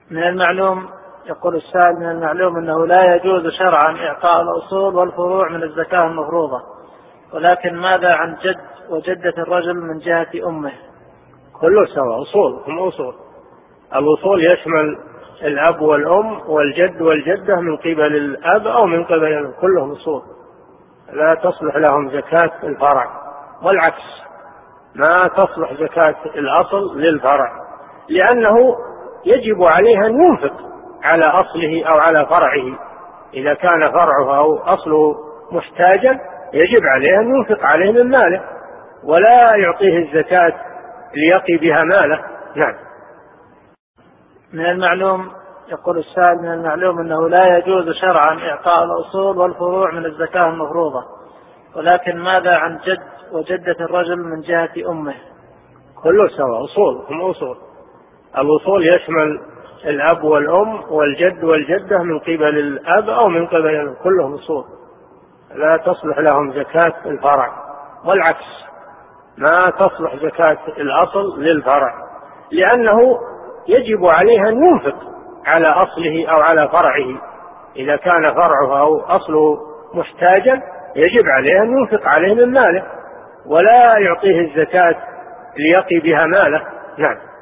من المعلوم، يقول السائل، من المعلوم أنه لا يجوز شرعا إعطاء الأصول والفروع من الزكاة المفروضة، ولكن ماذا عن جد وجدة الرجل من جهة أمه؟ كله سواء، أصول هم أصول. الأصول يشمل الأب والأم والجد والجدة من قبل الأب أو من قبل الأم، كلهم أصول لا تصلح لهم زكاة الفرع، والعكس ما تصلح زكاة الأصل للفرع، لأنه يجب عليه أن ينفق على أصله أو على فرعه. إذا كان فرعه أو أصله محتاجا يجب عليه أن ينفق عليه من ماله، ولا يعطيه الزكاة ليقي بها ماله. نعم. من المعلوم، يقول السائل، من المعلوم أنه لا يجوز شرعا إعطاء الأصول والفروع من الزكاة المفروضة، ولكن ماذا عن جد وجدة الرجل من جهة أمه؟ كله سواء، أصول هم أصول. الأصول يشمل الأب والأم والجد والجدة من قبل الأب أو من قبل الأم، كلهم أصول لا تصلح لهم زكاة الفرع، والعكس ما تصلح زكاة الأصل للفرع، لأنه يجب عليه أن ينفق على أصله أو على فرعه. إذا كان فرعه أو أصله محتاجا يجب عليه أن ينفق عليه من ماله، ولا يعطيه الزكاة ليقي بها ماله. نعم.